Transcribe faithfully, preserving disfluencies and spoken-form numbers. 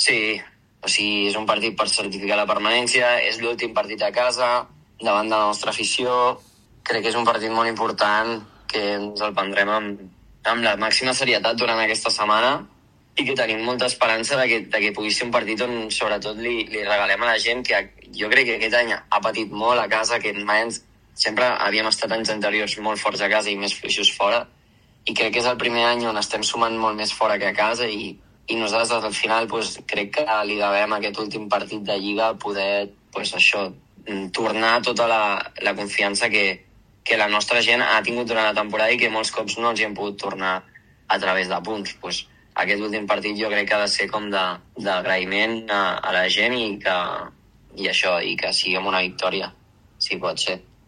Sí, o sigui, és un partit per certificar la permanència, és l'últim partit a casa, davant de la nostra afició. Crec que és un partit molt important que ens el prendrem amb, amb la màxima serietat durant aquesta setmana i que tenim molta esperança de que, de que pugui ser un partit on sobretot li, li regalem a la gent que jo crec que aquest any ha patit molt a casa, que mai ens, sempre havíem estat anys anteriors molt forts a casa i més fluixos fora, i crec que és el primer any on estem sumant molt més fora que a casa i, i nosaltres al final pues, crec que li devem aquest últim partit de Lliga poder pues, això, tornar tota la, la confiança que, que la nostra gent ha tingut durant la temporada i que molts cops no els hi hem pogut tornar a través de punts. Pues, aquest últim partit jo crec que ha de ser com d'agraïment a, a la gent i que i això, i que sigui una victòria, si pot ser.